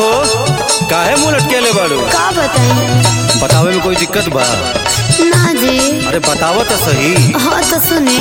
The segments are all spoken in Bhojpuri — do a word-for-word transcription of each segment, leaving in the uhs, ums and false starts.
हो काहे मुंह लटकेले बाड़ू? का बताई? बतावे में कोई दिक्कत बा? ना जी। अरे बतावा तो सही। हाँ तो सुने।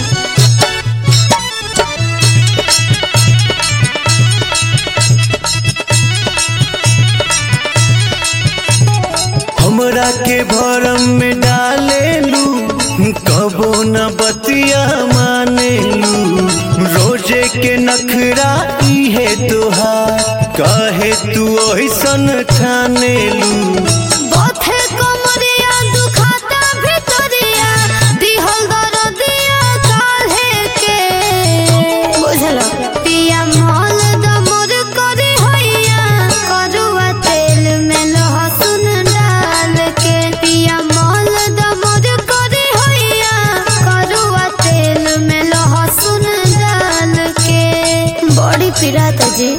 हमरा के भरम में डालेलू, कबो न बतिया मानेलू, रोजे के नखरा इहे तोहार, कहे तू ओइसन ठानेलू। बाथे कमरिया दुखाता भितरिया, दिहल दरदिया काल्हे के। बुझल पिया माल दमर करी हैया, करुआ तेल में लहसुन डाल के। पिया माल दमर करी हैया, करुआ तेल में लहसुन डाल के। बड़ी पिराता जी।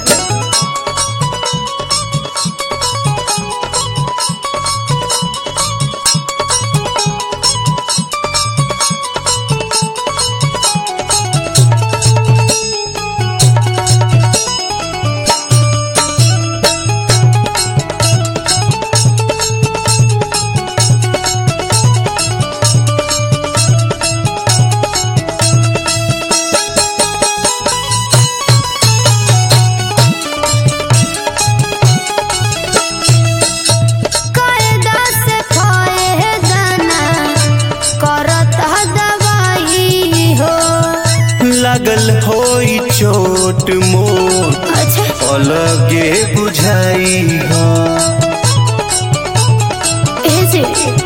लागल होई चोट मोट, अच्छा अलगे बुझाई हो। ऐसे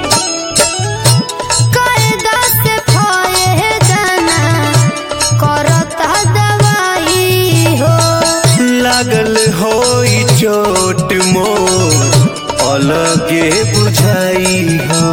कायदा से फायदा करता दवाई हो। लागल होई चोट मोट, अलगे बुझाई हो।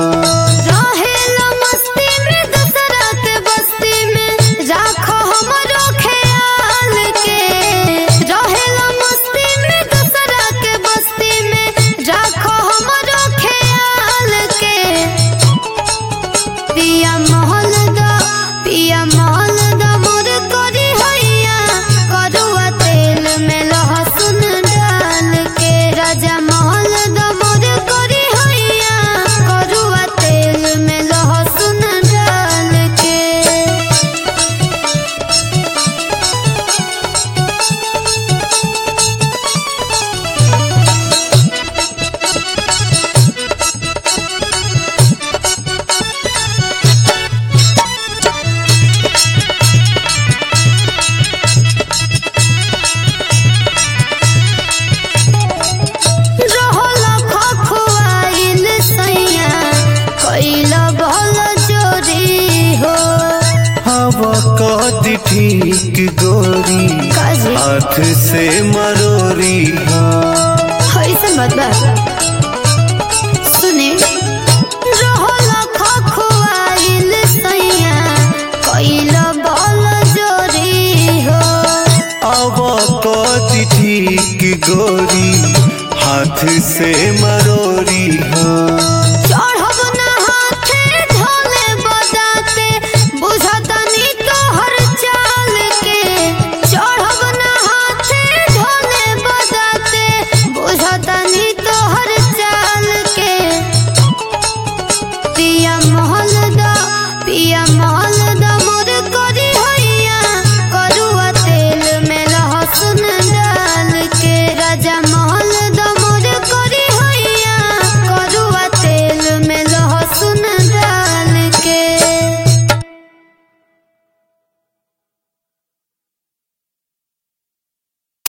कदी ठीक गोरी, हाथ से मरोरी हो। ऐसा मत सुने रोहला खखुआइल सैया, कइला बल जोरी हो। अब कदी ठीक गोरी, हाथ से मरोरी हो।